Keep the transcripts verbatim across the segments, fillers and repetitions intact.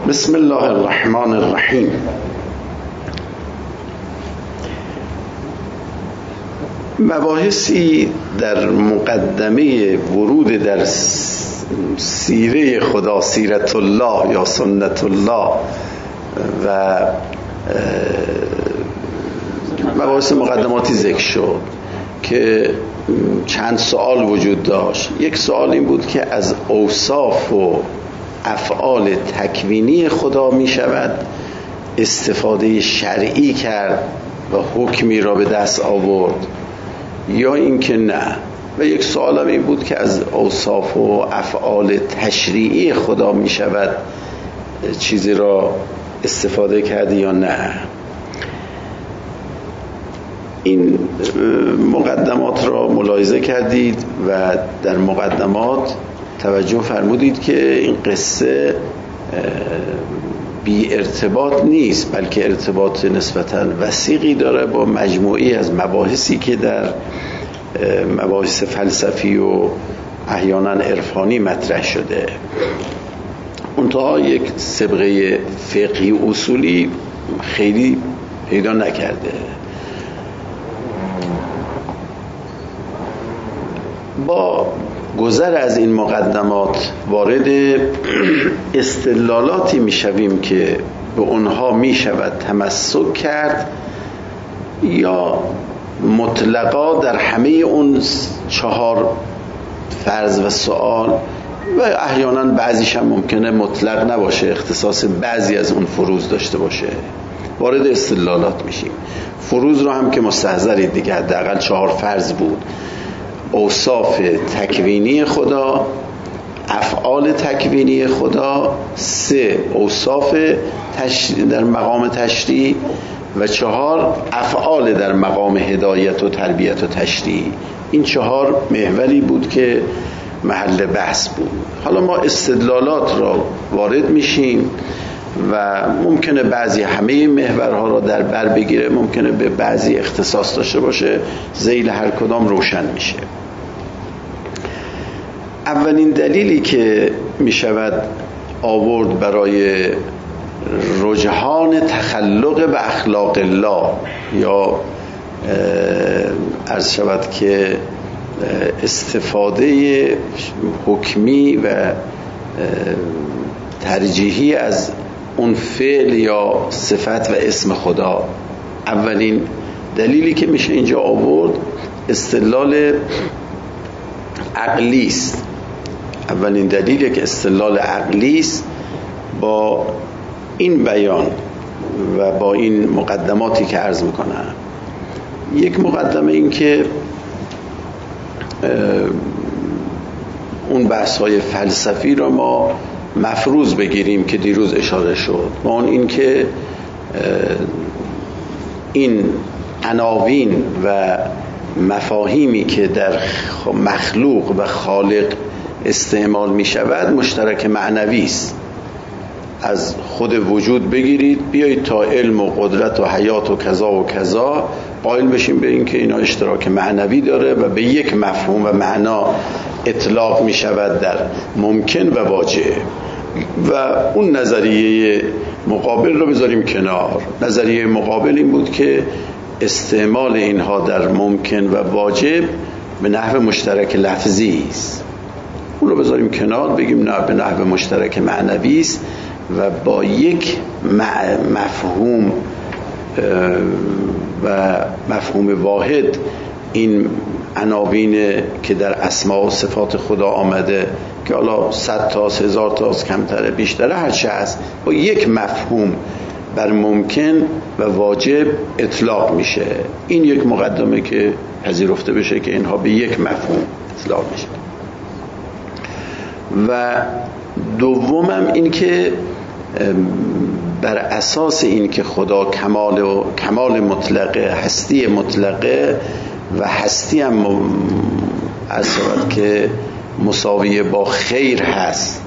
بسم الله الرحمن الرحیم. مباحثی در مقدمه ورود در سیره خدا، سیرت الله یا سنت الله و مباحث مقدماتی ذکر شد که چند سوال وجود داشت. یک سوال این بود که از اوصاف و افعال تکوینی خدا می شود استفاده شرعی کرد و حکمی را به دست آورد یا اینکه نه. و یک سوال هم این بود که از اوصاف و افعال تشریعی خدا می شود چیزی را استفاده کرد یا نه. این مقدمات را ملاحظه کردید و در مقدمات توجه فرمودید که این قصه بی ارتباط نیست، بلکه ارتباط نسبتاً وثیقی داره با مجموعی از مباحثی که در مباحث فلسفی و احیانا عرفانی مطرح شده. منتها یک سابقه فقهی اصولی خیلی پیدا نکرده. با گذر از این مقدمات وارد استدلالاتی می شویم که به اونها می شود تمسک کرد یا مطلقا در همه اون چهار فرض و سوال و احیانا بعضیش هم ممکنه مطلق نباشه، اختصاص بعضی از اون فروض داشته باشه. وارد استدلالات میشیم. فروض رو هم که مستحضرید دیگه، حداقل چهار فرض بود: اوصاف تکوینی خدا، افعال تکوینی خدا، سه اوصاف تش... در مقام تشریع و چهار افعال در مقام هدایت و تربیت و تشریع. این چهار محوری بود که محل بحث بود. حالا ما استدلالات را وارد میشیم و ممکنه بعضی همه محورها را در بر بگیره، ممکنه به بعضی اختصاص داشته باشه، ذیل هر کدام روشن میشه. اولین دلیلی که میشود آورد برای رجحان تخلق به اخلاق الله یا عرض شود که استفاده حکمی و ترجیحی از اون فعل یا صفت و اسم خدا، اولین دلیلی که میشه اینجا آورد استدلال عقلی است. اولین دلیلی که استدلال عقلی است با این بیان و با این مقدماتی که عرض میکنم. یک مقدمه این که اون بحث‌های فلسفی را ما مفروض بگیریم که دیروز اشاره شد، و اون این که این عناوین و مفاهیمی که در مخلوق و خالق استعمال می شود مشترک معنوی است. از خود وجود بگیرید بیایید تا علم و قدرت و حیات و کذا و کذا قائل بشیم به این که اینا اشتراک معنوی داره و به یک مفهوم و معنا اطلاق می شود در ممکن و واجب. و اون نظریه مقابل رو بذاریم کنار. نظریه مقابل این بود که استعمال اینها در ممکن و واجب به نحو مشترک لفظی است. اون رو بذاریم کنار، بگیم نه، به نحو مشترک معنوی است و با یک مفهوم و مفهوم واحد این عناوین که در اسماء و صفات خدا آمده که حالا صد تاست، هزار تاست، کمتره، بیشتره، هر چه هست، با یک مفهوم بر ممکن و واجب اطلاق میشه. این یک مقدمه که پذیرفته بشه که اینها به یک مفهوم اطلاق میشه. و دومم این که بر اساس این که خدا کمال و کمال مطلقه، هستی مطلقه و هستی هم از شود که مساویه با خیر هست،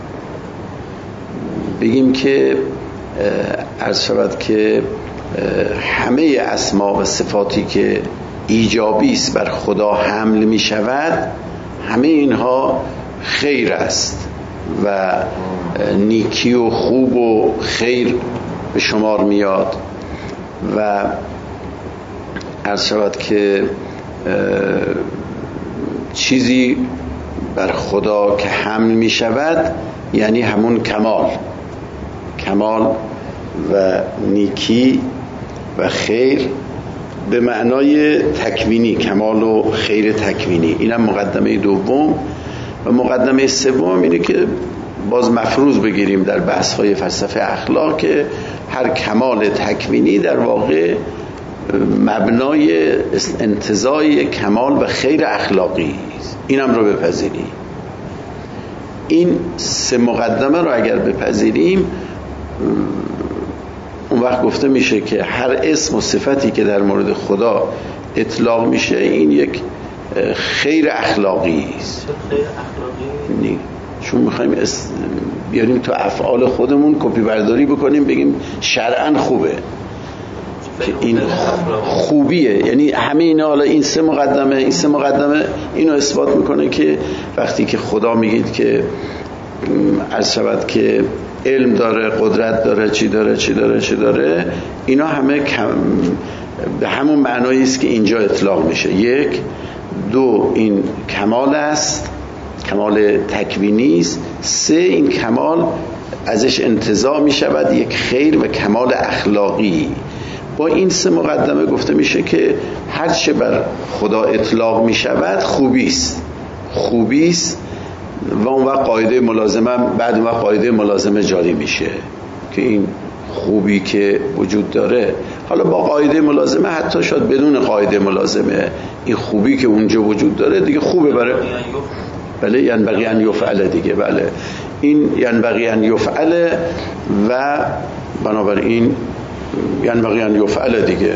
بگیم که عرض شود که همه اسما و صفاتی که ایجابی است بر خدا حمل می شود، همه اینها خیر است و نیکی و خوب و خیر به شمار میاد و عرض شود که چیزی بر خدا که حمل می شود یعنی همون کمال کمال و نیکی و خیر به معنای تکوینی، کمال و خیر تکوینی. اینم مقدمه دوم. و مقدمه سوم اینه که باز مفروض بگیریم در بحث‌های فلسفه اخلاق که هر کمال تکوینی در واقع مبنای انتزاع کمال و خیر اخلاقی است. اینم رو بپذیریم. این سه مقدمه رو اگر بپذیریم اون وقت گفته میشه که هر اسم و صفتی که در مورد خدا اطلاق میشه این یک خیر اخلاقی است. خیر اخلاقی نه، چون میخوایم بیاریم تو افعال خودمون کپی برداری بکنیم بگیم شرعاً خوبه که این خوبیه. یعنی همه اینا، حالا این سه مقدمه این سه مقدمه اینو اثبات میکنه که وقتی که خدا میگید که عرض شود که علم داره، قدرت داره، چی داره چی داره چی داره، اینا همه کم به همون معنایی است که اینجا اطلاق میشه. یک، دو، این کمال است، کمال تکوینی است. سه، این کمال ازش انتزاع میشود یک خیر و کمال اخلاقی. با این سه مقدمه گفته میشه که هر چه بر خدا اطلاق میشود خوبی است خوبی است و اون وقت قاعده ملازمه بعد اون وقت قاعده ملازمه جاری میشه که این خوبی که وجود داره، حالا با قاعده ملازمه حتی شاید بدون قاعده ملازمه، این خوبی که اونجا وجود داره دیگه خوبه برای بله ینبغی ان یفعل دیگه، بله این ینبغی ان یفعل و بنابراین ینبغی ان یفعل دیگه.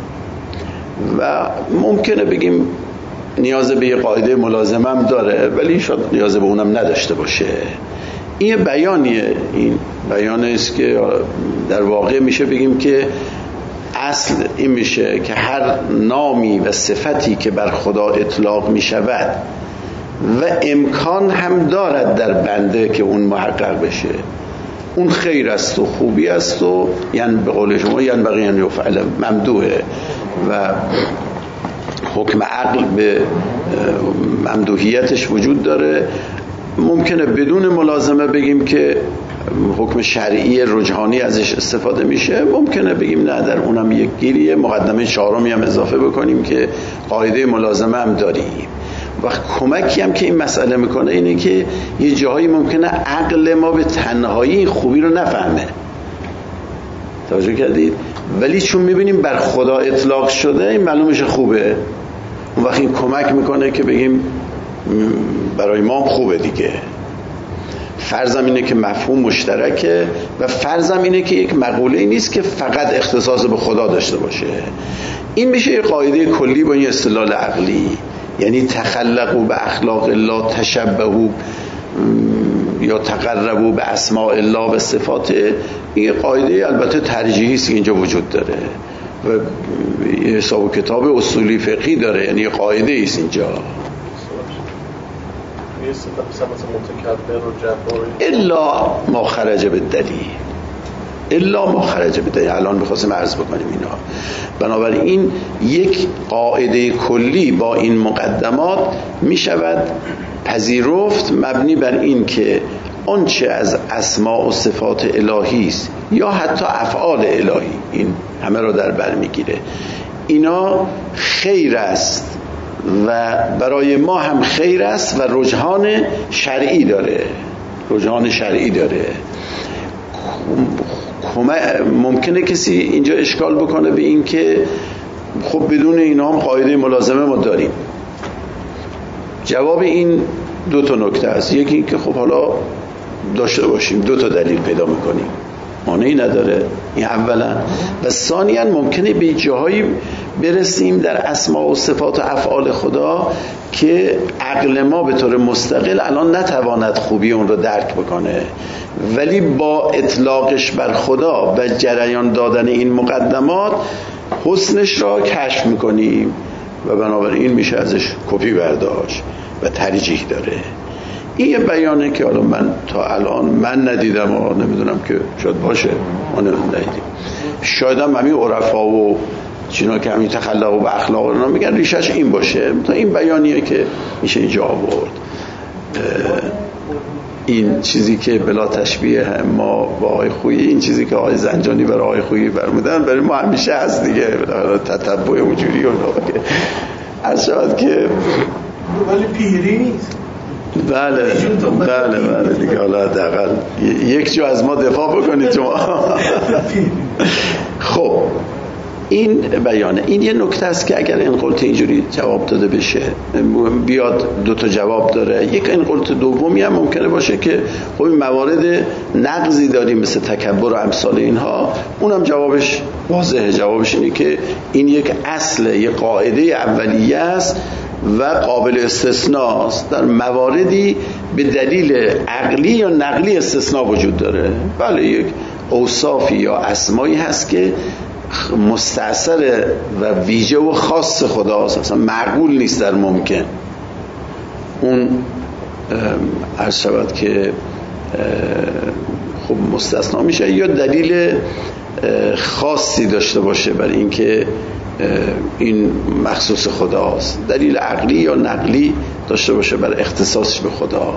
و ممکنه بگیم نیاز به یه قاعده ملازمه هم داره ولی شاید نیاز به اونم نداشته باشه. این بیانیه، این بیانه است که در واقع میشه بگیم که اصل این میشه که هر نامی و صفتی که بر خدا اطلاق میشود و امکان هم دارد در بنده که اون محقق بشه، اون خیر است و خوبی است و یعنی به قول شما یعنی بقیه یعنی فعلا ممدوحه و حکم عقل به ممدوحیتش وجود داره. ممکنه بدون ملازمه بگیم که حکم شرعی رجحانی ازش استفاده میشه، ممکنه بگیم نه در اونم یک گیریه، مقدمه چهارمی هم اضافه بکنیم که قاعده ملازمه هم داریم. و کمکی هم که این مسئله میکنه اینه که یه جاهایی ممکنه عقل ما به تنهایی این خوبی رو نفهمه، توجه کردید؟ ولی چون میبینیم بر خدا اطلاق شده این معلومش خوبه، اون وقت این کمک میکنه که بگیم برای ما خوبه دیگه. فرضم اینه که مفهوم مشترکه و فرضم اینه که یک مقوله نیست که فقط اختصاص به خدا داشته باشه. این میشه یک قاعده کلی با این استدلال عقلی، یعنی تخلقوا به اخلاق الله تشبهوا یا تقربوا به اسماء الله و صفات. این قاعده البته ترجیحی است که اینجا وجود داره و حساب و کتاب اصولی فقهی داره، یعنی قاعده است اینجا. الا ما خرج به دلیل، الا ما خرج به دلیل. الان می‌خواستم عرض بکنیم اینا. بنابراین یک قاعده کلی با این مقدمات میشود پذیرفت مبنی بر این که آنچه از اسماء و صفات الهی است یا حتی افعال الهی، این همه رو در بر میگیره، اینا خیر است و برای ما هم خیر است و رجحان شرعی داره، رجحان شرعی داره. ممکنه کسی اینجا اشکال بکنه به این که خب بدون اینا هم قاعده ملازمه ما داریم. جواب این دو تا نکته است. یکی این که خب حالا داشته باشیم، دو تا دلیل پیدا میکنیم، مانعی نداره این اولا. و ثانیاً ممکنه به جاهایی برسیم در اسماء و صفات و افعال خدا که عقل ما به طور مستقل الان نتواند خوبی اون رو درک بکنه، ولی با اطلاقش بر خدا و جریان دادن این مقدمات حسنش را کشف میکنیم و بنابراین میشه ازش کپی برداشت و ترجیح داره. این یه بیانه که حالا من تا الان من ندیدم و نمیدونم که شاید باشه، ما ندیدیم. شاید هم همین عرفا و چینا که همین تخلق و اخلاق رو میگن ریشش این باشه. تا این بیانیه که میشه اینجا آورد. این چیزی که بلا تشبیه ما با آقای خویی، این چیزی که آقای زنجانی برای آقای خویی فرمودن برای ما همیشه هست دیگه، تتبع وجودی و که از شاید که ولی پیری نیست. بله بله بله دیگه، حالا حداقل یک جو از ما دفاع بکنید شما. خب این بیانه، این یه نکته است که اگر این قلت اینجوری جواب داده بشه بیاد دو تا جواب داره. یک این قلت دومی هم ممکنه باشه که خب این موارد نقضی داریم مثل تکبر و امثال اینها، اونم جوابش واضحه. جوابش اینه که این یک اصل، یک قاعده اولیه است و قابل استثناست. در مواردی به دلیل عقلی یا نقلی استثناء وجود داره. بله یک اوصافی یا اسمایی هست که مستأثر و ویژه و خاص خداست، اصلا معقول نیست در ممکن اون عرض شود که خب مستثنا میشه یا دلیل خاصی داشته باشه برای اینکه این مخصوص خداست، دلیل عقلی یا نقلی داشته باشه برای اختصاصش به خدا.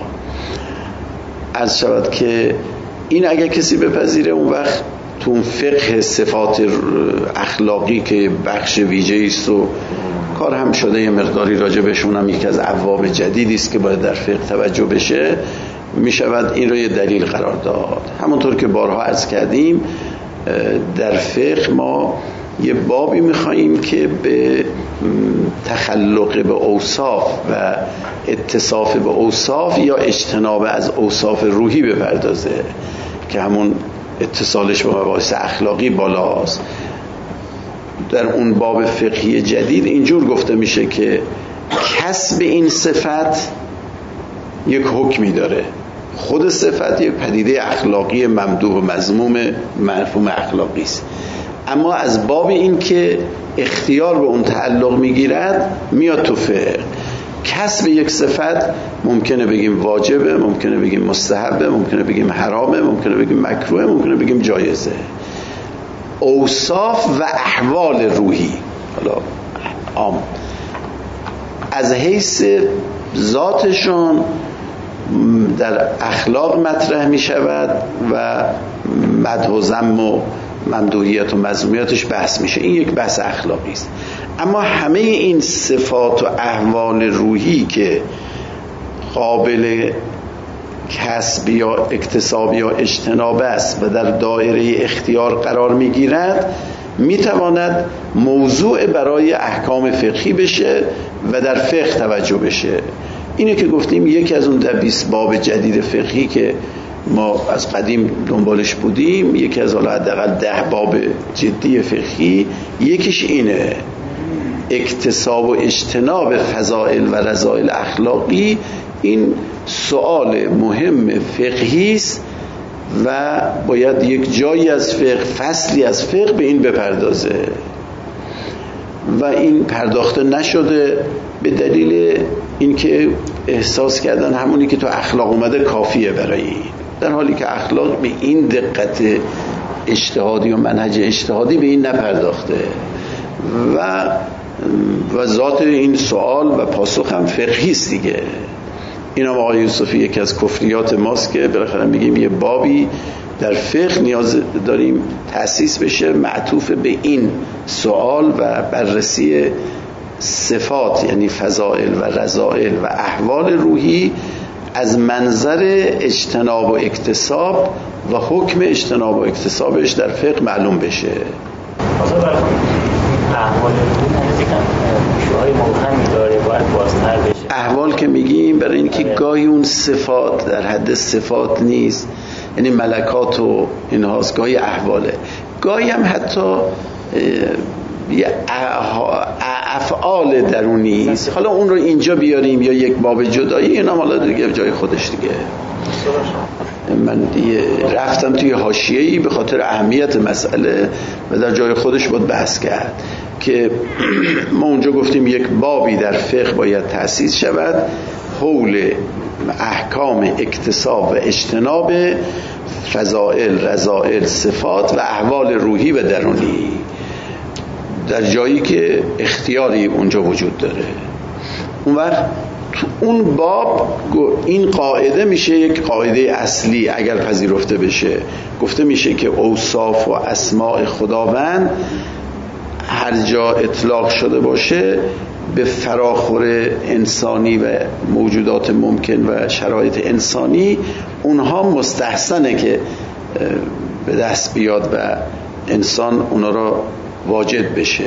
عرض شود که این اگر کسی بپذیره اون وقت تو فقه صفات اخلاقی که بخش ویژه‌ای است و کار هم شده یه مقداری راجع بهشون هم یکی از ابواب جدیدی است که باید در فقه توجه بشه، می شود این رو یه دلیل قرار داد. همونطور که بارها عرض کردیم در فقه ما یه بابی می‌خوایم که به تخلق به اوصاف و اتصاف به اوصاف یا اجتناب از اوصاف روحی بپردازه که همون اتصالش با مباحث اخلاقی بالاست. در اون باب فقهی جدید اینجور گفته میشه که کسب این صفت یک حکمی داره، خود صفت یک پدیده اخلاقی ممدوح و مذموم مفهوم اخلاقی است، اما از باب این که اختیار به اون تعلق میگیرد میاد تو فقه. کسب یک صفت ممکنه بگیم واجبه، ممکنه بگیم مستحبه، ممکنه بگیم حرامه، ممکنه بگیم مکروه، ممکنه بگیم جایزه. اوصاف و احوال روحی حالا عام از حیث ذاتشون در اخلاق مطرح می شود و مدح و ذم و ممدوحیت و مذمومیتش بحث میشه. این یک بحث اخلاقی است. اما همه این صفات و احوال روحی که قابل کسب یا اکتساب یا اجتناب است و در دایره اختیار قرار میگیرد میتواند موضوع برای احکام فقهی بشه و در فقه توجه بشه. اینه که گفتیم یکی از اون بیست باب جدید فقهی که ما از قدیم دنبالش بودیم، یکی از حالا حداقل ده باب جدی فقهی، یکیش اینه اکتساب و اجتناب فضائل و رذائل اخلاقی. این سوال مهم فقهی است و باید یک جایی از فقه، فصلی از فقه به این بپردازه و این پرداخته نشده به دلیل اینکه احساس کردن همونی که تو اخلاق اومده کافیه برای این، در حالی که اخلاق به این دقت اجتهادی و منهج اجتهادی به این نپرداخته و و ذات این سوال و پاسخ هم فقهی است دیگه. این هم آقای یوسفی یکی از کفریات ماست که بالاخره میگیم یه بابی در فقه نیاز داریم تأسیس بشه معطوف به این سوال و بررسی صفات یعنی فضائل و رذائل و احوال روحی از منظر اجتناب و اکتساب و حکم اجتناب و اکتسابش در فقه معلوم بشه. احوال روحی شوهای مبهمی داره، باید بازتر بشه. احوال که میگیم برای اینکه گاهی اون صفات در حد صفات نیست، یعنی ملکات و اینهاست، گاهی احواله، گاهی هم حتی افعال درونی است. حالا اون رو اینجا بیاریم یا یک باب جدایی، اینا حالا دیگه جای خودش دیگه. من دیگه رفتم توی حاشیه‌ای به خاطر اهمیت مسئله و در جای خودش باید بحث کرد که ما اونجا گفتیم یک بابی در فقه باید تأسیس شود حول احکام اکتساب و اجتناب فضائل، رذائل، صفات و احوال روحی و درونی، در جایی که اختیاری اونجا وجود داره. اون وقت تو اون باب این قاعده میشه یک قاعده اصلی. اگر پذیرفته بشه گفته میشه که اوصاف و اسماء خداوند هر جا اطلاق شده باشه به فراخور انسانی و موجودات ممکن و شرایط انسانی، اونها مستحسنه که به دست بیاد و انسان اونا را واجد بشه.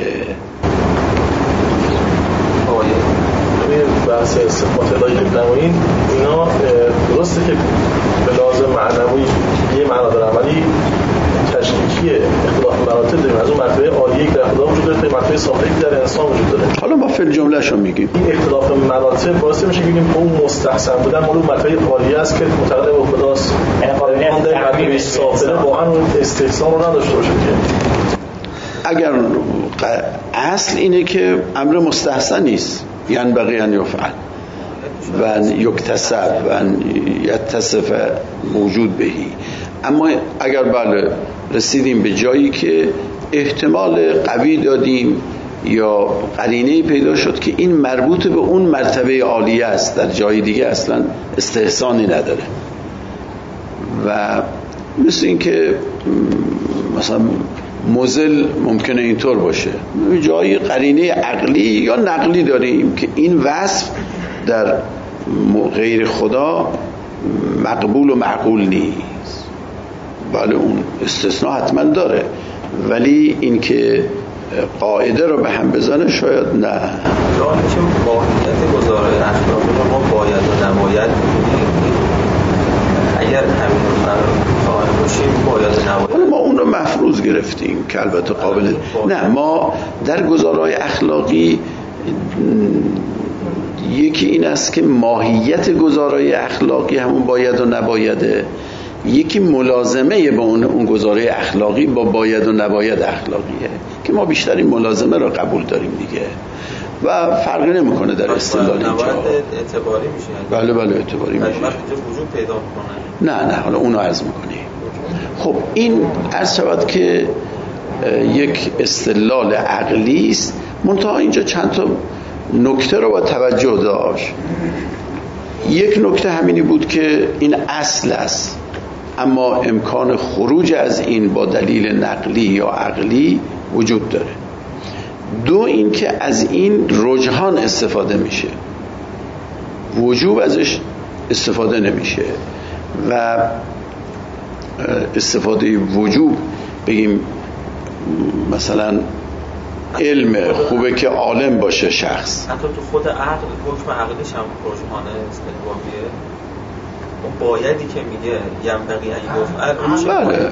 بحث صفات الهی که نمایین اینا درسته که به لازم معنوی یه معنا دارن، ولی تشکیکی اختلاف مراتب داریم. از اون مرتبه عالیه که در خدا وجود داره تا مرتبه سابقی که در انسان وجود داره. حالا ما فعل جمله‌شو میگیم. این اختلاف مراتب باعث میشه بگیم اون مستحسن بودن مال مرتبه عالیه است که متعلق به خداست. یعنی قابلیت تعبیر سابقه واقعا اون استحسان رو نداشته باشه که اگر اصل اینه که امر مستحسن نیست، یعنی بقیه ان یفعل و یکتسب و یتصف موجود بهی. اما اگر بله رسیدیم به جایی که احتمال قوی دادیم یا قرینه‌ای پیدا شد که این مربوط به اون مرتبه عالیه است، در جای دیگه اصلا استحسانی نداره، و مثل این که مثلا مزل ممکنه اینطور باشه، جایی قرینه عقلی یا نقلی داریم که این وصف در غیر خدا مقبول و معقول نیست. بله اون استثناء حتما داره، ولی این که قاعده رو به هم بزنه شاید نه. جایی که ماهیت گزارای اخلاقی رو ما باید و نباید اگر همین رو قائل باشیم باید و نباید، حالا ما اون رو مفروض گرفتیم که البته قابل نه. ما در گزارای اخلاقی یکی این است که ماهیت گزارای اخلاقی همون باید و نبایده، یکی ملازمه به اون اون گزارای اخلاقی با باید و نباید اخلاقیه که ما بیشتر این ملازمه رو قبول داریم دیگه و فرقی نمیکنه در استدلال اینجا. اعتباری میشه. بله بله اعتباری میشه. وجود پیدا کنه. نه نه حالا اونو عرض میکنی. خب این عرض شود که یک استدلال عقلی است، منتها اینجا چند تا نکته رو با توجه داشت. یک نکته همینی بود که این اصل است، اما امکان خروج از این با دلیل نقلی یا عقلی وجود داره. دو این که از این رجحان استفاده میشه، وجوب ازش استفاده نمیشه، و استفاده وجوب بگیم مثلا علم خوبه که عالم باشه شخص، حتی تو خود عقل حکم عقلیش هم رجحانه استحبابیه. اون بایدی که میگه ینبغی ان یفعل بله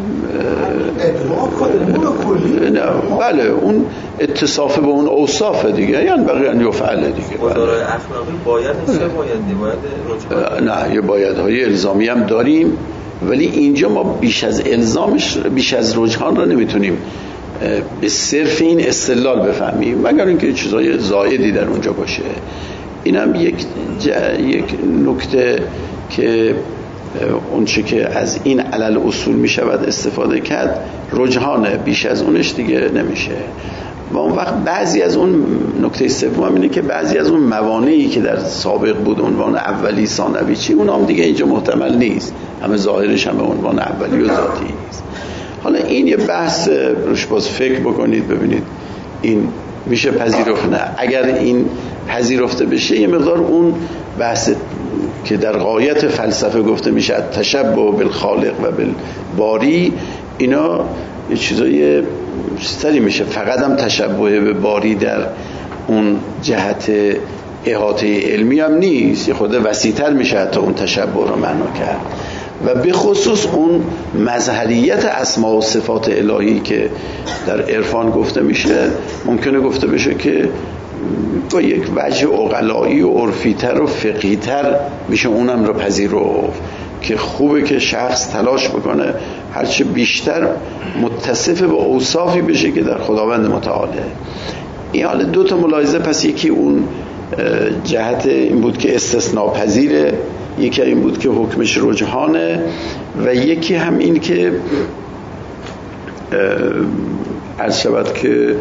نه بله اون اتصاف به اون اوصاف دیگه، ینبغی ان یفعل دیگه. گزارای اخلاقی باید چه بایدی باید رجحانه نه، یه بایدهای الزامی هم داریم، ولی اینجا ما بیش از الزامش بیش از رجحان رو نمیتونیم به صرف این استدلال بفهمیم، مگر اینکه چیزای زائدی در اونجا باشه. اینم یک ج... یک نکته که اون چه که از این علل اصول می شود استفاده کرد رجحانه، بیش از اونش دیگه نمیشه. و اون وقت بعضی از اون نکته سوم اینه که بعضی از اون موانعی که در سابق بود عنوان اولی ثانوی چی، اون هم دیگه اینجا محتمل نیست، همه ظاهرش همه عنوان اولی و ذاتی است. حالا این یه بحث روش باز فکر بکنید ببینید این میشه پذیرفت نه. اگر این پذیرفته بشه یه مقدار اون بحث که در غایت فلسفه گفته میشه تشبه بالخالق و بالباری، اینا یه چیزای سری میشه. فقط هم تشبه به باری در اون جهت احاطه علمی هم نیست، یه خود وسیع‌تر میشه حتی اون تشبه رو معنا کرد. و به خصوص اون مظهریت اسما و صفات الهی که در عرفان گفته میشه، ممکنه گفته بشه که با یک وجه عقلایی و عرفی‌تر و فقهی‌تر میشه اونم رو پذیرفت که خوبه که شخص تلاش بکنه هرچه بیشتر متصف به اوصافی بشه که در خداوند متعاله. این حال دو تا ملاحظه، پس یکی اون جهت این بود که استثناء پذیره یکی این بود که حکمش رجحانه و یکی هم این که عرض شود که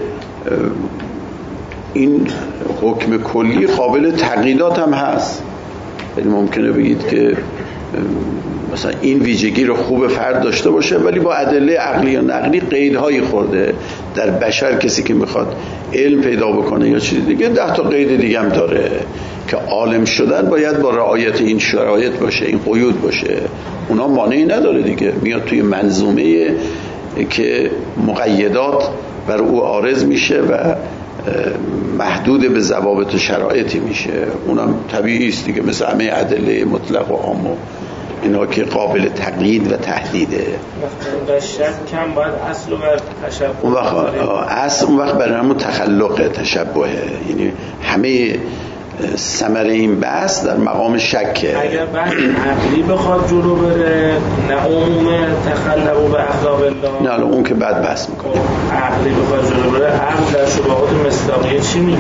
این حکم کلی قابل تغییرات هم هست. یعنی ممکنه بگید که مثلا این ویژگی رو خوب فرد داشته باشه ولی با ادله عقلی یا نقلی قیدهایی خورده. در بشر کسی که میخواد علم پیدا بکنه یا چیزی دیگه ده تا قید دیگه هم داره که عالم شدن باید با رعایت این شرایط باشه، این قیود باشه. اونا مانعی نداره دیگه، میاد توی منظومه که مقیدات بر او عارض میشه و محدود به ضوابط و شرایطی میشه. اونم طبیعی است دیگه، مثل همه ادله مطلق و عام و اینا که قابل تقیید و تحدیده. وقتی شک کم باید اصل و بر تشبه اون وقت اصل اون وقت برای همون تخلق تشبهه، یعنی همه ثمره این بحث در مقام شکه. اگر بحث عقلی بخواد جلو بره نه عموم تخلق و به اخلاق الله، نه اون که بعد بحث میکنه. عقلی بخواد جلو بره، عقل در شبهات مصداقیه چی میگه؟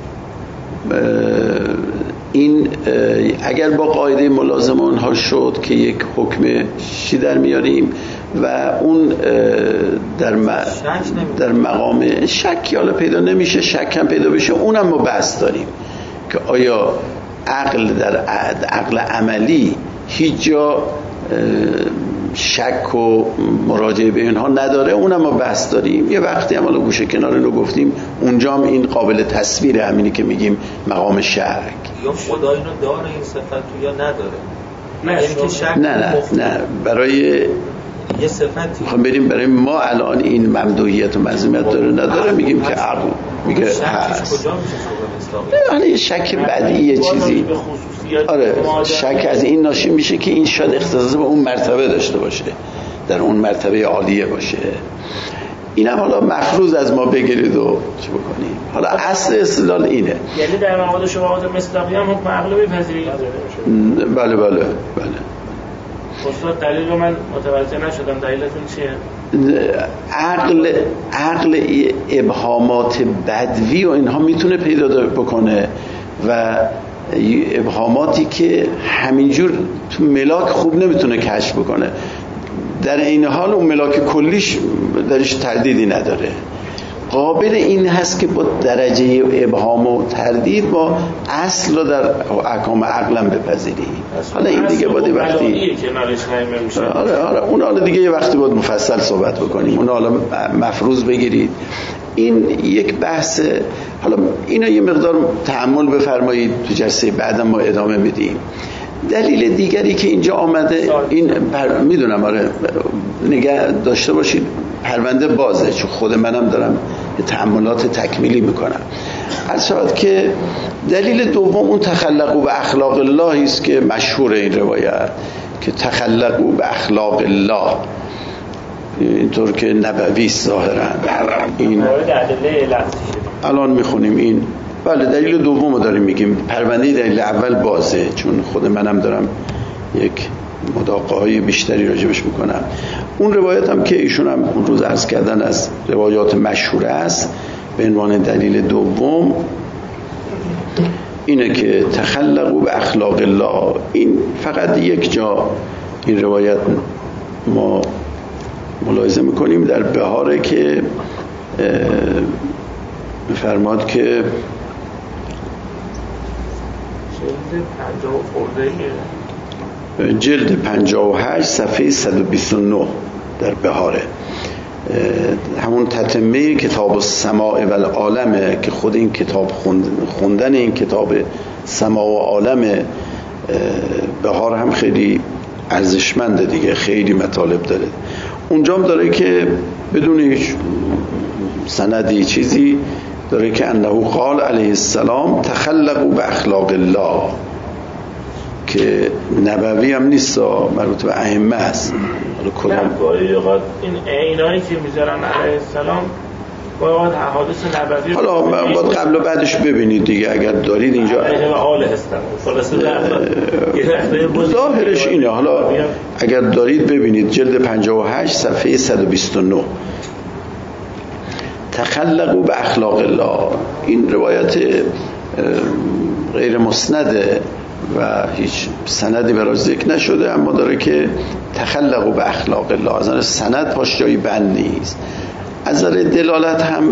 این اگر با قاعده ملازمه اونها شد که یک حکم چی در میاریم و اون در م... در مقام شک حالا پیدا نمیشه، شک هم پیدا بشه، اونم ما بحث داریم که آیا عقل در عقل عملی هیچ جا شک و مراجعه به اینها نداره، اونم ما بحث داریم. یه وقتی هم حالا گوشه کنار رو گفتیم، اونجا هم این قابل تصویر همینی که میگیم مقام شک. یا خدا اینو داره این صفت یا نداره؟ نه اینکه شک نه نه نه برای یه صفتی خب بریم برای ما الان این ممدوحیت و مظلومیت داره نداره، میگیم که عقل میگه هست. کجا میشه نه یه شک بدی یه چیزی. آره شک از این ناشی میشه که این شاید اختصاص به اون مرتبه داشته باشه، در اون مرتبه عالیه باشه. اینم حالا مفروض از ما بگیرید و چی بکنیم. حالا اصل استدلال اینه. یعنی در مقام شبهات مصداقی هم حکم عقل میپذیرید؟ بله بله بله. استاد دلیل رو من متوجه نشدم، دلیلتون چیه؟ عقل عقل ابهامات بدوی و اینها میتونه پیدا بکنه و ابهاماتی که همینجور تو ملاک خوب نمیتونه کشف بکنه. در این حال اون ملاک کلیش درش تردیدی نداره. قابل این هست که با درجه ابهام و تردید با اصل رو در احکام عقلم بپذیری. حالا این دیگه باید وقتی آره آره اون حالا دیگه یه وقتی باید مفصل صحبت بکنیم، اون حالا مفروض بگیرید. این یک بحث. حالا اینو یه مقدار تأمل بفرمایید، تو جلسه بعدم ما ادامه میدیم. دلیل دیگری که اینجا آمده این پر... میدونم آره نگه داشته باشید، پرونده بازه، چون خود منم دارم تأملات تکمیلی میکنم. عرض شود که دلیل دوم اون تخلقوا به اخلاق الله است که مشهور این روایت که تخلقوا به اخلاق الله، اینطور که نبوی ظاهرا این الان میخونیم این. بله دلیل دوم رو داریم میگیم، پرونده دلیل اول بازه، چون خود منم دارم یک مداقه های بیشتری راجبش میکنم. اون روایت هم که ایشون هم اون روز عرض کردن از روایات مشهوره است به عنوان دلیل دوم اینه که تخلقوا به اخلاق الله. این فقط یک جا این روایت ما ملاحظه میکنیم در بهاره که فرماد که جلد پنجاه و هشت صفحه صد و بیست و نه در بهاره، همون تتمه کتاب السماع و العالمه که خود این کتاب خوندن این کتاب سماع و عالم بهار هم خیلی ارزشمنده دیگه، خیلی مطالب داره. اونجا هم داره که بدون هیچ سندی چیزی داره که انه قال علیه السلام تخلقوا به اخلاق الله، که نبوی هم نیست، مربوط به ائمه است. حالا کدام گاهی اوقات این عینایی که میذارن علیه السلام گاهی اوقات حوادث نبوی، حالا باید قبل و بعدش ببینید دیگه اگر دارید اینجا آل هستن ظاهرش اینه. حالا اگر دارید ببینید جلد پنجاه و هشت صفحه صد و بیست و نه تخلقوا به اخلاق الله. این روایت غیر مسنده و هیچ سندی براش ذکر نشده، اما داره که تخلقوا به اخلاق الله، از نظر سند پاش جایی بند نیست. از نظر دلالت هم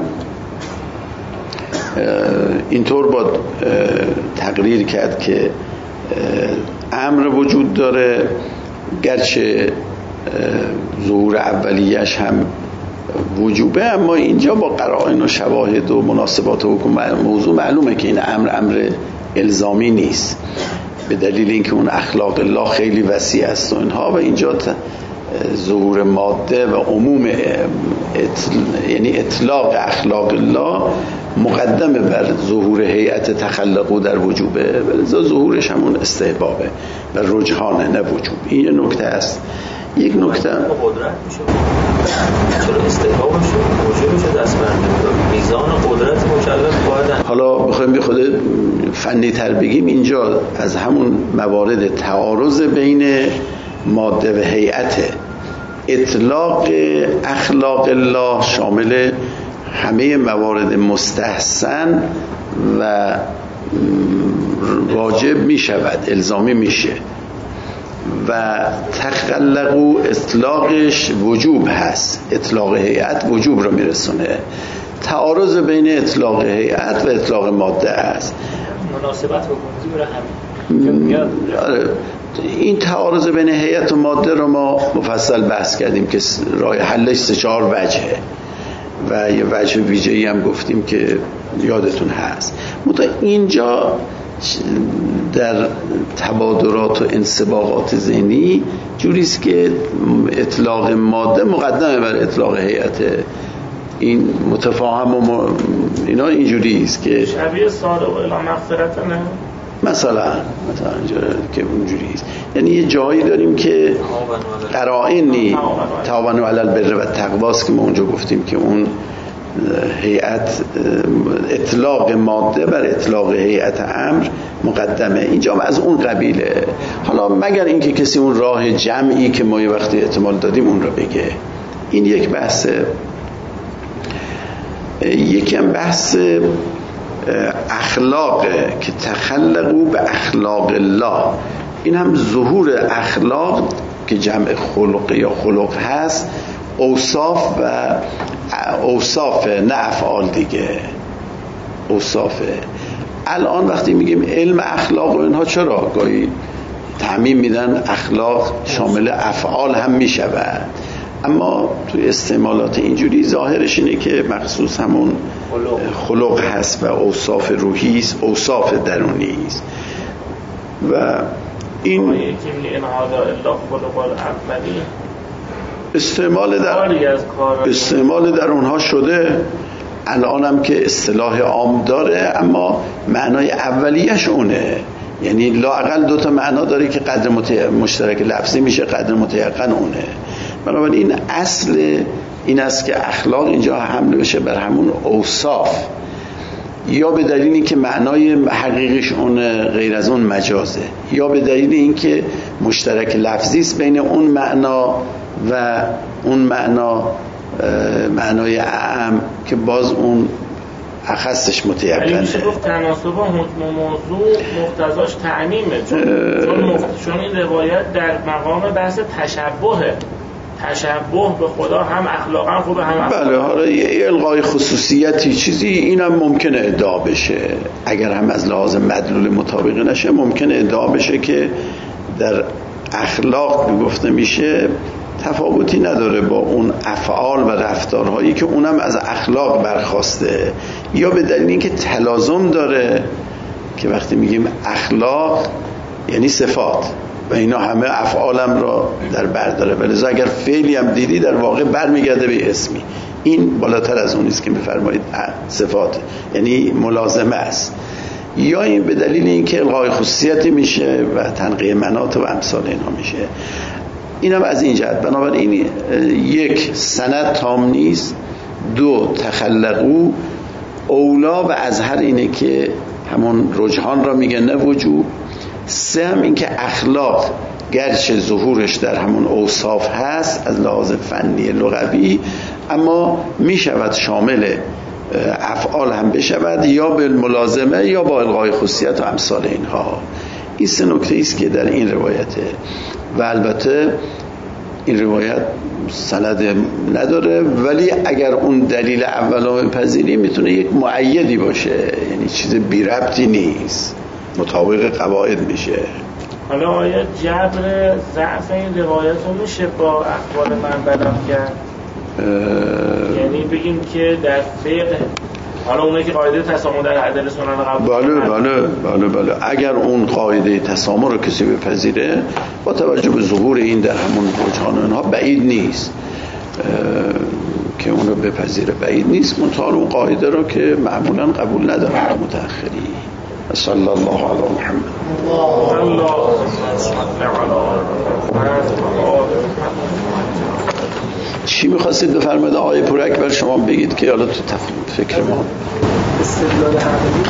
اینطور با تقریر کرد که امر وجود داره، گرچه ظهور اولیش هم وجوبه، اما اینجا با قرائن و شواهد و مناسبات و موضوع معلومه که این امر امر الزامی نیست، به دلیل اینکه اون اخلاق الله خیلی وسیع است و اینها، و اینجا ظهور ماده و عموم اطل... یعنی اطلاق اخلاق الله مقدمه بر ظهور هیئت تخلقو در وجوبه، ولذا ظهورش همون استحبابه و رجحانه نه وجوب. این یه نکته است. یک نکته قدرت میشه چرا استحباب شد وجوب شد دست برنده میزان قدرت مکلف باید. حالا بخوایم به خود فنی تر بگیم، اینجا از همون موارد تعارض بین ماده و هیئت، اطلاق اخلاق الله شامل همه موارد مستحسن و واجب می شود، الزامی میشه، و تخلقو اطلاقش وجوب هست، اطلاق هیئت وجوب رو میرسونه. تعارض بین اطلاق هیئت و اطلاق ماده است. مناسبت و کنزی رو همین این تعارض بین هیئت و ماده رو ما مفصل بحث کردیم که راه حلش سه چهار وجهه و یه وجه ویژه‌ای هم گفتیم که یادتون هست. متا اینجا در تبادرات و انسباقات ذهنی جوریست که اطلاق ماده مقدمه بر اطلاق هیئت. این متفاهم و م... اینا اینجوریست که شبیه صادق الی مغفرت نه مثلا مثلا اینجا که اونجوریست، یعنی یه جایی داریم که قرائنی تعاونوا علی البر و التقوا که ما اونجا گفتیم که اون هیئت اطلاق ماده بر اطلاق هیئت امر مقدمه، اینجا از اون قبیله. حالا مگر اینکه کسی اون راه جمعی که ما یه وقتی احتمال دادیم اون رو بگه. این یک بحثه. یکی هم بحث اخلاق که تخلقوا به اخلاق الله، این هم ظهور اخلاق که جمع خلق یا خلق هست، اوصاف و اوصاف نه افعال دیگه، اوصافه. الان وقتی میگیم علم اخلاق و اینها چرا گاهی تعمیم میدن اخلاق شامل افعال هم میشود، اما توی استعمالات اینجوری ظاهرش اینه که مخصوص همون خلق هست و اوصاف روحی است، اوصاف درونی است. و این استعمال در استعمال در اونها شده، الان هم که اصطلاح عام داره، اما معنای اولیش اونه، یعنی لااقل دو تا معنا داره که قدر مشترک لفظی میشه، قدر متیقن اونه. بنابراین اصل این است که اخلاق اینجا حمل بشه بر همون اوصاف، یا به دلیل اینکه معنای حقیقیش اون غیر از اون مجازه، یا به دلیل اینکه مشترک لفظی است بین اون معنا و اون معنا معنای اعم که باز اون اخصش متیقنه. میشه گفت تناسب حکم موضوع مقتضاش تعمیمه، چون چون, چون این روایت در مقام بحث تشبهه، تشبه به خدا هم اخلاقا خوبه هم اخلاقا. بله، حالا یه الغای خصوصیتی چیزی اینم ممکنه ادعا بشه، اگر هم از لحاظ مدلول مطابق نشه ممکنه ادعا بشه که در اخلاق گفته میشه تفاوتی نداره با اون افعال و رفتارهایی که اونم از اخلاق برخواسته، یا به دلیل اینکه تلازم داره که وقتی میگیم اخلاق یعنی صفات و اینا همه افعالم را در بر داره، ولی اگر فعلی هم دیدی در واقع برمیگرده به اسمی. این بالاتر از اون است که میفرمایید صفات، یعنی ملازمه است، یا این به دلیل اینکه الغای خصوصیتی میشه و تنقیه مناط و امثال اینها میشه. اینم از این جهت. بنابراین یک، سند تام نیست، دو، تخلقو اولا و ازهر اینه که همون رجحان را میگه نه وجوب، سه هم این که اخلاق گرچه ظهورش در همون اوصاف هست از لحاظ فنی لغوی، اما میشود شامل افعال هم بشود، یا به ملازمه یا با الغای خصوصیت و امثال اینها. این سه نکته است که در این روایته و البته این روایت سند نداره، ولی اگر اون دلیل اولا بپذیریم میتونه یک مؤیدی باشه، یعنی چیز بی ربطی نیست، مطابق قواعد میشه. حالا آیا جبر ضعف این روایت رو میشه با اقوال من بلغ کرد؟ یعنی بگیم که در فقه حالا اونه که قاعده تسامح در عدل سنن قبول بله بله بله بله اگر اون قاعده تسامح رو کسی بپذیره با توجه به ظهور این در همون وجهان اونها بعید نیست که اون رو بپذیره، بعید نیست، منتها اون قاعده رو که معمولا قبول ندارن متأخری. صلی الله علی محمد. چی می‌خواستید بفرمایید آقای پور اکبر؟ شما بگید که حالا تو فکر ما استدلال حقیقی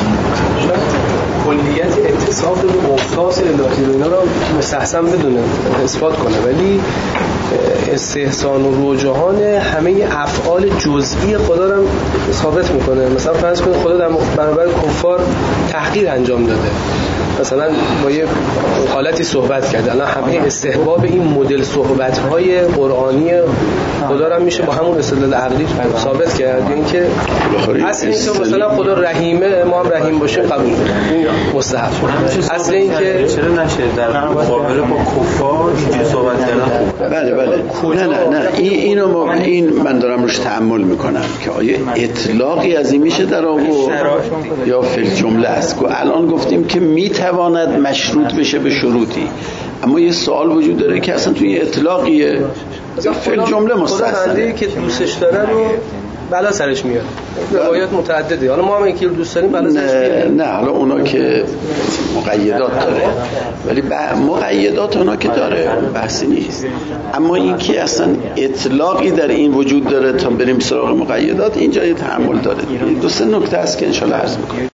کلیت اتصاف به اوصاف الهی و اینا رو مستحسن بدونه اثبات کنه، ولی استحسان و رجحان همه افعال جزئی خدا رو ثابت میکنه. مثلا فرض کنید خدا در برابر کفار تحقیر انجام داده، مثلا با یه حالتی صحبت کرد، الان همه استحباب این مدل صحبت‌های قرآنی خدا رو میشه با همون استدلال عقلی ثابت کرد. یا اینکه اصل این که مثلا خدا رحیمه، ما هم رحیم باشیم قبول این مستحب. اصل این که چرا نشه در مقابله با کفار اینجوری صحبت کردن؟ بله بله نه نه نه این اینو این من دارم روش تأمل میکنم که آیا اطلاقی از این میشه در آورد یا فی الجمله است. الان گفتیم که میتواند مشروط بشه به شروطی، اما یه سوال وجود داره که اصلا توی اطلاقیه فی الجمله مستحسنه که دوستش داره رو بلا سرش میاد. روایات متعدده، حالا ما هم یکی رو دوست داریم بلا سرش میاد. نه حالا اونا که مقیدات داره، ولی مقیدات اونا که داره بحثی نیست، اما این که اصلا اطلاقی در این وجود داره تا بریم سراغ مقیدات، اینجا یه تحمل داره. دو سه نکته است که انشالله عرض میکنم.